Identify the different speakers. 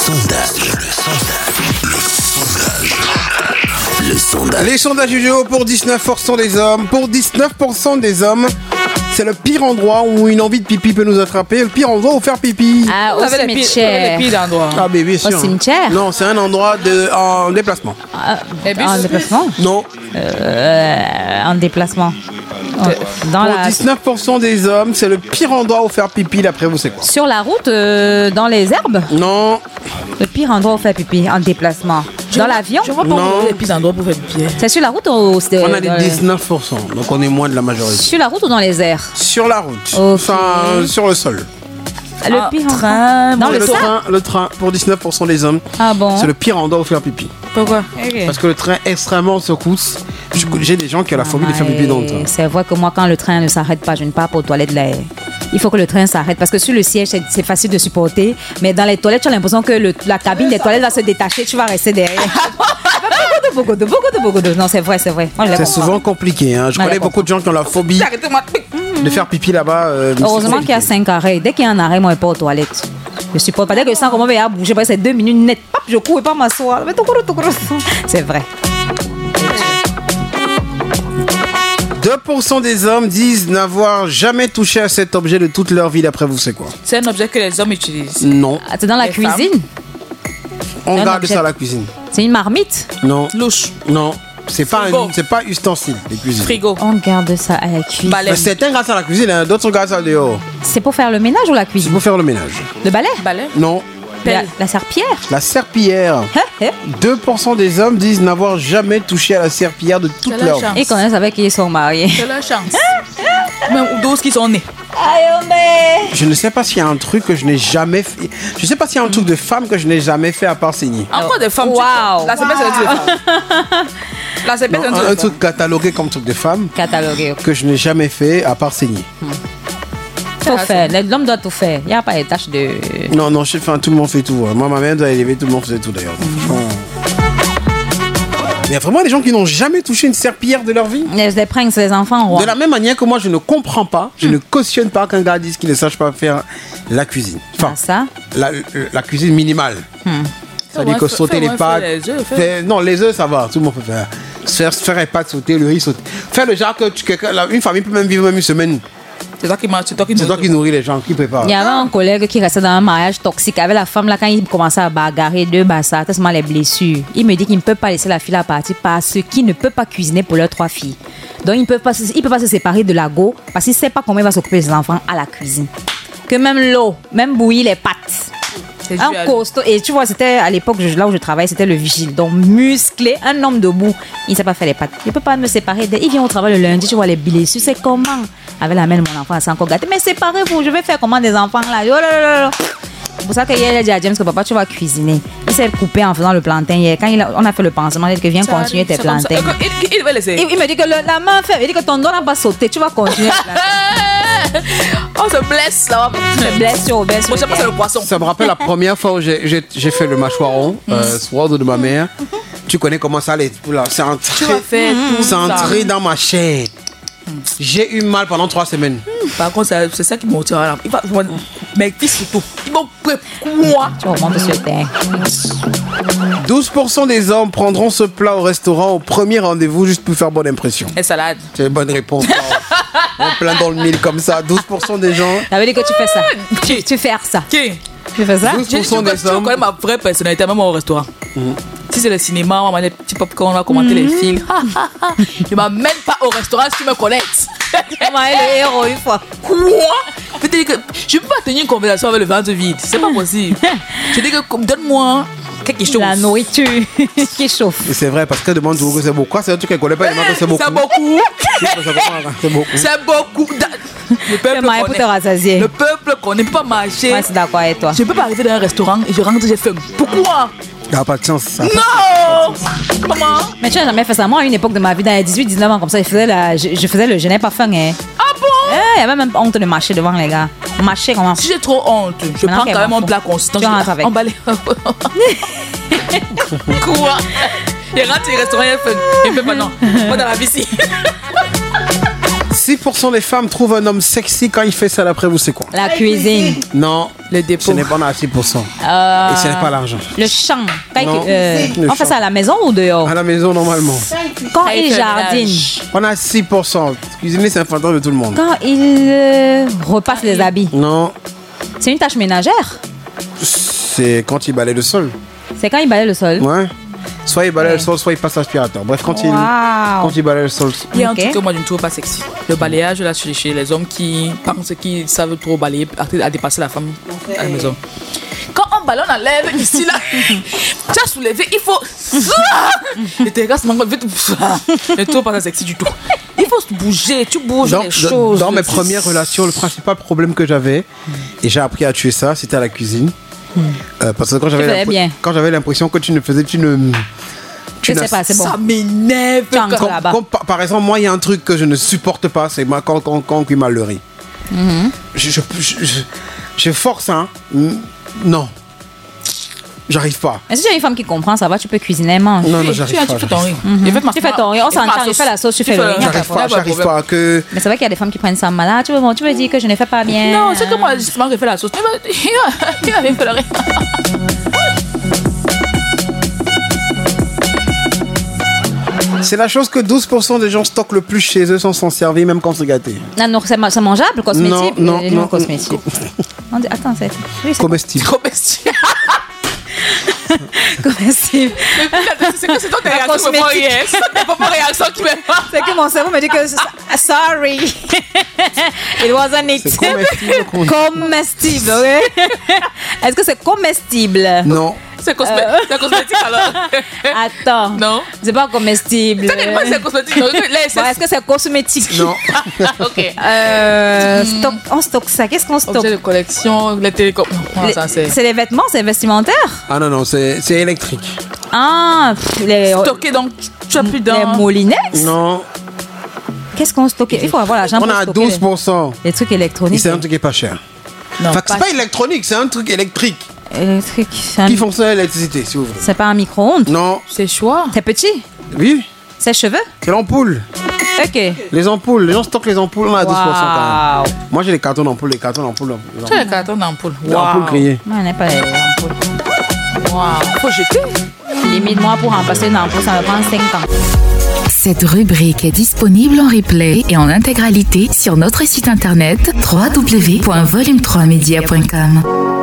Speaker 1: Les sondages vidéo pour 19% des hommes. Pour 19% des hommes, c'est le pire endroit où une envie de pipi peut nous attraper. Le pire endroit où faire pipi.
Speaker 2: Ah, au cimetière.
Speaker 1: Ah, mais bien sûr.
Speaker 2: Au cimetière?
Speaker 1: Non, c'est un endroit en déplacement.
Speaker 2: En déplacement?
Speaker 1: Non.
Speaker 2: En déplacement.
Speaker 1: Pour 19% des hommes, c'est le pire endroit où faire pipi, d'après vous, c'est quoi?
Speaker 2: Sur la route, dans les herbes?
Speaker 1: Non.
Speaker 2: Le pire endroit où faire pipi, en déplacement. Dans l'avion?
Speaker 3: Je vois pas le pire endroit pour faire pipi.
Speaker 2: C'est sur la route ou
Speaker 1: on a des 19%, donc on est moins de la majorité.
Speaker 2: Sur la route ou dans les airs?
Speaker 1: Sur la route.
Speaker 2: Okay.
Speaker 1: Enfin, sur le sol.
Speaker 2: Le pire train,
Speaker 1: dans le train, pour 19% des hommes, c'est le pire endroit où faire pipi.
Speaker 3: Pourquoi?
Speaker 1: Parce que le train extrêmement secousse. J'ai des gens qui ont la phobie de faire pipi dans le train.
Speaker 2: C'est vrai que moi, quand le train ne s'arrête pas, je ne pars pas aux toilettes là. Il faut que le train s'arrête parce que sur le siège, c'est facile de supporter. Mais dans les toilettes, tu as l'impression que la cabine des toilettes va se détacher. Tu vas rester derrière. Beaucoup de. Non, c'est vrai. Moi,
Speaker 1: c'est souvent compliqué. Hein. Je connais beaucoup de gens qui ont la phobie de faire pipi là-bas.
Speaker 2: Heureusement qu'il y a 5 arrêts. Dès qu'il y a un arrêt, moi, je ne vais pas aux toilettes. Je supporte pas. Dès que je sens comment il va bouger, c'est 2 minutes net. Je cours et pas m'asseoir. C'est vrai.
Speaker 1: 2% des hommes disent n'avoir jamais touché à cet objet de toute leur vie. D'après vous, c'est quoi?
Speaker 3: C'est un objet que les hommes utilisent.
Speaker 1: Non.
Speaker 2: C'est dans la cuisine?
Speaker 1: On garde ça à la cuisine.
Speaker 2: C'est une marmite?
Speaker 1: Non.
Speaker 3: Louche.
Speaker 1: Non. C'est pas ustensile de cuisine.
Speaker 3: Frigo.
Speaker 2: On garde ça à la cuisine.
Speaker 1: Certains gardent ça à la cuisine, hein, d'autres gardent ça dehors.
Speaker 2: C'est pour faire le ménage ou la cuisine?
Speaker 1: C'est pour faire le ménage.
Speaker 2: Le balai?
Speaker 1: Non.
Speaker 2: La serpillière?
Speaker 1: La serpillière. 2% des hommes disent n'avoir jamais touché à la serpillière de toute leur vie.
Speaker 2: Ils connaissent avec qui ils sont mariés.
Speaker 3: C'est la chance. Même 12 qui sont nés.
Speaker 1: Je ne sais pas s'il y a un truc que je n'ai jamais fait. Je ne sais pas s'il y a un truc de femme que je n'ai jamais fait à part saigner.
Speaker 3: Encore des femmes?
Speaker 2: Wow.
Speaker 3: La serpillière, c'est un truc de femme. La serpillière, c'est un truc de femme.
Speaker 1: Un truc catalogué comme truc de femme.
Speaker 2: Catalogué.
Speaker 1: Que je n'ai jamais fait à part saigner.
Speaker 2: Faut faire. L'homme doit tout faire. Il n'y a pas de tâches de...
Speaker 1: Non, tout le monde fait tout. Moi, ma mère doit élever, tout le monde faisait tout d'ailleurs. Il y a vraiment des gens qui n'ont jamais touché une serpillière de leur vie.
Speaker 2: Les princes, les enfants rois.
Speaker 1: De la même manière que moi, je ne comprends pas, je ne cautionne pas qu'un gars dise qu'il ne sache pas faire la cuisine. Enfin,
Speaker 2: ça
Speaker 1: la cuisine minimale. C'est-à-dire que sauter les pâtes. Non, les œufs, ça va, tout le monde peut faire. Faire les pâtes sauter, le riz sauter. Faire le genre que une famille peut même vivre même une semaine.
Speaker 3: C'est toi
Speaker 1: qui nourris les gens, qui prépare.
Speaker 2: Il y avait un collègue qui restait dans un mariage toxique avec la femme là quand il commençait à bagarrer deux bassards, tellement les blessures. Il me dit qu'il ne peut pas laisser la fille à partir parce qu'il ne peut pas cuisiner pour leurs 3 filles. Donc il ne peut pas se séparer de la go parce qu'il ne sait pas comment il va s'occuper des enfants à la cuisine. Que même l'eau, même bouillir les pâtes. Un costaud. Et tu vois, c'était à l'époque là où je travaillais, c'était le vigile. Donc musclé, un homme debout. Il ne sait pas faire les pâtes. Il ne peut pas me séparer. Il vient au travail le lundi, tu vois les blessures. C'est comment? Avec la main de mon enfant, elle s'est encore gâtée. Mais séparez-vous, je vais faire comment des enfants là? Oh là là là. C'est pour ça qu'il a dit à James que papa, tu vas cuisiner. Il s'est coupé en faisant le plantain hier. Quand on a fait le pansement, il dit que viens continuer tes plantains.
Speaker 3: Il va laisser.
Speaker 2: Il me dit que la main fait. Il dit que ton doigt n'a pas sauté. Tu vas continuer.
Speaker 3: On se blesse là.
Speaker 2: On se blesse sur obèse.
Speaker 3: Moi, je sais pas, c'est le poisson.
Speaker 1: Ça me rappelle la première fois où j'ai fait le mâchoiron, sur ordre de ma mère. Tu connais comment ça allait. C'est entré dans ma chair. J'ai eu mal pendant 3 semaines.
Speaker 3: Par contre, c'est ça qui me motive. Mais fils surtout, ils vont quoi?
Speaker 2: Tu remontes sur terre.
Speaker 1: 12% des hommes prendront ce plat au restaurant au premier rendez-vous juste pour faire bonne impression.
Speaker 3: Et salade.
Speaker 1: C'est une bonne réponse. En plein dans le mille comme ça. 12% des gens.
Speaker 2: Ça veut dire que tu fais ça. Tu fais ça.
Speaker 3: Qui?
Speaker 2: Tu fais ça?
Speaker 1: 12% des hommes.
Speaker 3: Tu connais ma vraie personnalité, même au restaurant. Si c'est le cinéma, on va mettre des petits popcorn, on va commenter les films. Je m'amène pas au restaurant si tu me connais.
Speaker 2: On m'a le héros une fois.
Speaker 3: Quoi? Je ne peux pas tenir une conversation avec le ventre vide. C'est pas possible. Je dis que donne-moi quelque chose.
Speaker 2: La nourriture qui chauffe.
Speaker 1: Et c'est vrai, parce qu'elle demande toujours que c'est beaucoup. C'est un truc qu'elle ne connaît pas, elle demande que c'est beaucoup.
Speaker 3: C'est beaucoup.
Speaker 1: C'est beaucoup.
Speaker 3: C'est beaucoup. Le peuple connaît. Le peuple connaît pas marcher.
Speaker 2: Moi, c'est d'accord avec toi.
Speaker 3: Je ne peux pas arriver dans un restaurant et je rentre, j'ai faim. Pourquoi?
Speaker 1: Il n'y a pas de chance. Ça.
Speaker 3: Non! Comment?
Speaker 2: Mais tu n'as jamais fait ça. Moi, à une époque de ma vie, dans les 18-19 ans, comme ça, je faisais le je n'ai pas faim. Hein.
Speaker 3: Ah bon?
Speaker 2: Il y avait même honte de marcher devant les gars. Marcher comment?
Speaker 3: Si j'ai trop honte, je prends quand même un plat consistant.
Speaker 2: Tu rentres avec.
Speaker 3: Emballé. Quoi? Il rentre au restaurant, il fait non. Pas dans la vie ici.
Speaker 1: 6% des femmes trouvent un homme sexy quand il fait ça. D'après vous, c'est quoi?
Speaker 2: La cuisine.
Speaker 1: Non.
Speaker 3: Les dépôts.
Speaker 1: Ce n'est pas à 6%. Et ce n'est pas l'argent.
Speaker 2: Le champ.
Speaker 1: Non.
Speaker 2: On fait ça à la maison ou dehors?
Speaker 1: À la maison, normalement.
Speaker 2: Quand il jardine.
Speaker 1: On a 6%. Cuisiner, c'est un fantôme de tout le monde.
Speaker 2: Quand il repasse les habits.
Speaker 1: Non.
Speaker 2: C'est une tâche ménagère.
Speaker 1: C'est quand il balaye le sol.
Speaker 2: C'est quand il balaye le sol.
Speaker 1: Ouais. Soit il balaye le sol, soit il passe l'aspirateur. Bref, quand il balaye le sol.
Speaker 3: Il y a un truc que moi je ne trouve pas sexy. Le balayage là chez les hommes qui pensent qu'ils savent trop balayer à dépasser la femme à la maison. Quand un ballon enlève ici là, tu as soulevé, il faut. Et tes gars se manquent vite. Je ne trouve pas ça sexy du tout. Il faut se bouger, tu bouges les choses.
Speaker 1: Dans mes premières relations, le principal problème que j'avais, et j'ai appris à tuer ça, c'était à la cuisine. Parce que quand j'avais l'impression que tu ne faisais,
Speaker 2: je sais pas, c'est bon.
Speaker 3: Ça m'énerve.
Speaker 1: Par exemple, moi, il y a un truc que je ne supporte pas, c'est quand on cuit mal le riz. Je force, hein. Non. J'arrive pas.
Speaker 2: Mais si tu as une femme qui comprend, ça va, tu peux cuisiner et manger.
Speaker 1: Non, j'arrive pas.
Speaker 3: Tu fais ton riz.
Speaker 2: Tu fais ton riz, on s'entend, tu fais la sauce, tu fais le riz.
Speaker 1: J'arrive pas que...
Speaker 2: Mais c'est vrai qu'il y a des femmes qui prennent ça malade. Tu veux dire que je ne fais pas bien.
Speaker 3: Non, c'est que moi, justement, j'ai fait la sauce. Il avait fait le riz.
Speaker 1: C'est la chose que 12% des gens stockent le plus chez eux sans s'en servir, même quand c'est gâté.
Speaker 2: Non, c'est mangeable, cosmétique?
Speaker 1: Non.
Speaker 2: Cosmétique. Attends, c'est... Oui,
Speaker 1: comestible.
Speaker 3: Comestible.
Speaker 2: Comestible.
Speaker 3: C'est que c'est toi qui réaction qui me
Speaker 2: C'est que mon cerveau me dit que... Sorry. It wasn't it.
Speaker 1: C'est comestible.
Speaker 2: Comestible, oui. Est-ce que c'est comestible?
Speaker 1: Non.
Speaker 3: C'est cosmétique alors.
Speaker 2: Attends.
Speaker 3: Non.
Speaker 2: C'est pas comestible.
Speaker 3: C'est cosmétique.
Speaker 2: Est-ce que c'est cosmétique?
Speaker 1: Non.
Speaker 3: Ok.
Speaker 2: On stocke ça. Qu'est-ce qu'on stocke?
Speaker 3: Objet de collection, les télécoms.
Speaker 2: C'est les vêtements, c'est vestimentaire?
Speaker 1: Ah non, c'est électrique.
Speaker 2: Ah,
Speaker 3: stocké donc tu as plus d'un.
Speaker 2: Les moulinettes?
Speaker 1: Non.
Speaker 2: Qu'est-ce qu'on stocke? Il faut avoir l'argent.
Speaker 1: On a 12%.
Speaker 2: Les trucs électroniques.
Speaker 1: Et c'est un truc qui est pas cher.
Speaker 3: Non.
Speaker 1: Enfin, c'est pas électronique, c'est un truc électrique.
Speaker 2: Électrique.
Speaker 1: Qui fonctionne à l'électricité, si vous voulez.
Speaker 2: C'est pas un micro-ondes?
Speaker 1: Non.
Speaker 3: C'est choix.
Speaker 2: C'est petit?
Speaker 1: Oui.
Speaker 2: C'est cheveux?
Speaker 1: C'est l'ampoule.
Speaker 2: Ok.
Speaker 1: Les ampoules, les gens stockent les ampoules, on a 12% quand même. Moi j'ai les cartons d'ampoule,
Speaker 3: Tu as les cartons d'ampoule.
Speaker 1: L'ampoule grillée.
Speaker 2: Moi, on n'a pas les ampoules.
Speaker 3: Waouh. Faut jeter.
Speaker 2: Limite, moi, pour remplacer une ampoule, ça me prend 5 ans.
Speaker 4: Cette rubrique est disponible en replay et en intégralité sur notre site internet www.volume3media.com.